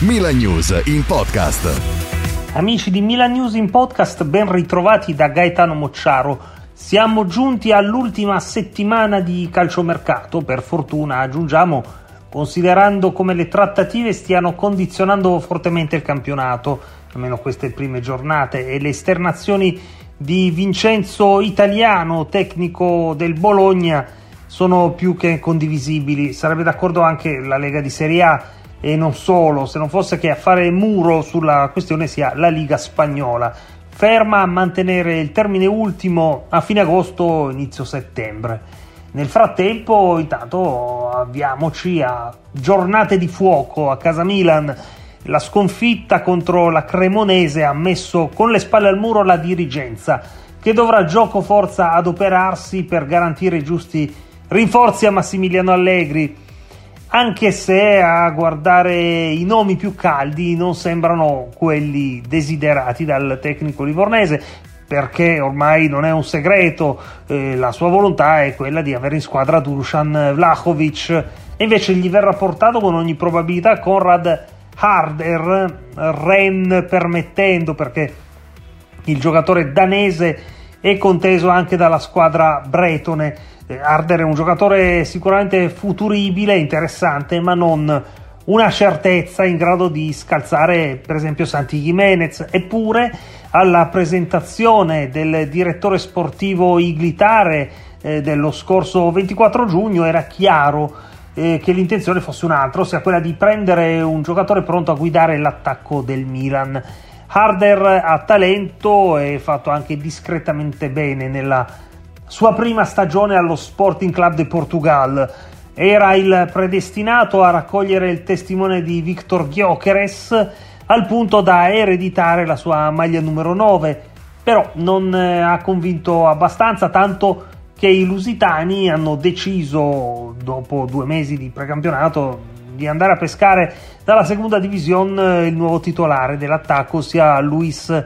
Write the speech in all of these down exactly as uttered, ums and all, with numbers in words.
Milan News in podcast. Amici di Milan News in podcast, ben ritrovati da Gaetano Mocciaro. Siamo giunti all'ultima settimana di calciomercato, per fortuna aggiungiamo, considerando come le trattative stiano condizionando fortemente il campionato, almeno queste prime giornate, e le esternazioni di Vincenzo Italiano, tecnico del Bologna, sono più che condivisibili. Sarebbe d'accordo anche la Lega di Serie A e non solo, se non fosse che a fare muro sulla questione sia la Liga Spagnola, ferma a mantenere il termine ultimo a fine agosto, inizio settembre. Nel frattempo, intanto, avviamoci a giornate di fuoco a casa Milan. La sconfitta contro la Cremonese ha messo con le spalle al muro la dirigenza, che dovrà gioco forza adoperarsi per garantire i giusti rinforzi a Massimiliano Allegri, anche se a guardare i nomi più caldi non sembrano quelli desiderati dal tecnico livornese, perché ormai non è un segreto, eh, la sua volontà è quella di avere in squadra Dusan Vlahovic, e invece gli verrà portato con ogni probabilità Konrad Harder, Rennes permettendo, perché il giocatore danese è conteso anche dalla squadra bretone. Harder è un giocatore sicuramente futuribile, interessante, ma non una certezza in grado di scalzare per esempio Santi Giménez. Eppure alla presentazione del direttore sportivo Iglitare eh, dello scorso ventiquattro giugno era chiaro eh, che l'intenzione fosse un'altra, ossia quella di prendere un giocatore pronto a guidare l'attacco del Milan. Harder ha talento e fatto anche discretamente bene nella sua prima stagione allo Sporting Club de Portugal. Era il predestinato a raccogliere il testimone di Victor Gyökeres, al punto da ereditare la sua maglia numero nove, però non ha convinto abbastanza, tanto che i lusitani hanno deciso, dopo due mesi di precampionato, di andare a pescare dalla seconda divisione il nuovo titolare dell'attacco, ossia Luis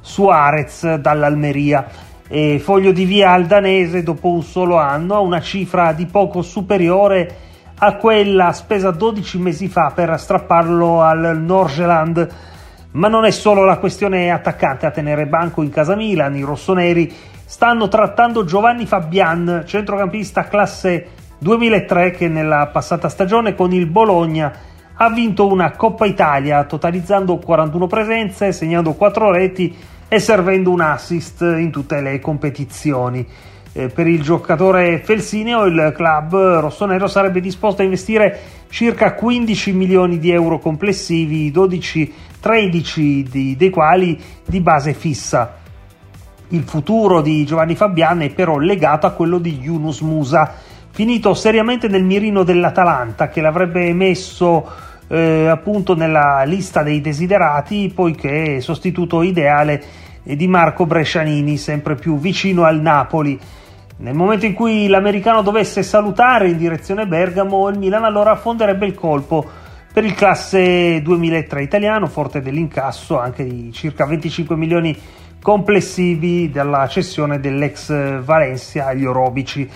Suarez dall'Almeria. E foglio di via al danese dopo un solo anno a una cifra di poco superiore a quella spesa dodici mesi fa per strapparlo al Nordsjælland. Ma non è solo la questione attaccante a tenere banco in casa Milan. I rossoneri stanno trattando Giovanni Fabian, centrocampista classe duemilatré, che nella passata stagione con il Bologna ha vinto una Coppa Italia, totalizzando quarantuno presenze, segnando quattro reti e servendo un assist in tutte le competizioni. Eh, per il giocatore felsineo il club rossonero sarebbe disposto a investire circa quindici milioni di euro complessivi, dodici tredici di, dei quali di base fissa. Il futuro di Giovanni Fabian è però legato a quello di Yunus Musa, finito seriamente nel mirino dell'Atalanta, che l'avrebbe messo Eh, appunto nella lista dei desiderati, poiché è sostituto ideale di Marco Brescianini, sempre più vicino al Napoli. Nel momento in cui l'americano dovesse salutare in direzione Bergamo, il Milan allora affonderebbe il colpo per il classe duemilatré italiano, forte dell'incasso anche di circa venticinque milioni complessivi dalla cessione dell'ex Valencia agli orobici.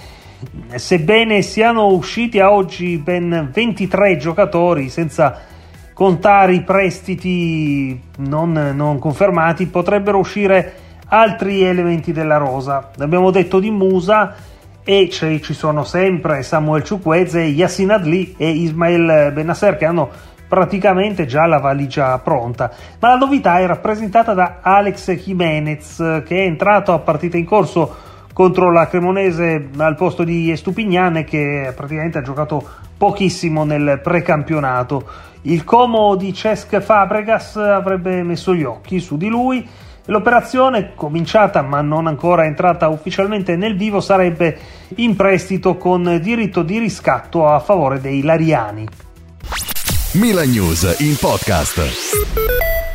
Sebbene siano usciti a oggi ben ventitré giocatori, senza contare i prestiti non, non confermati, potrebbero uscire altri elementi della rosa. Abbiamo detto di Musa, e ci, ci sono sempre Samuel Chukwueze, Yacine Adli e Ismail Bennacer, che hanno praticamente già la valigia pronta. Ma la novità è rappresentata da Alex Jiménez, che è entrato a partita in corso contro la Cremonese al posto di Estupiñán, che praticamente ha giocato pochissimo nel precampionato. Il Como di Cesc Fabregas avrebbe messo gli occhi su di lui. L'operazione, cominciata ma non ancora entrata ufficialmente nel vivo, sarebbe in prestito con diritto di riscatto a favore dei Lariani. Milan News in podcast.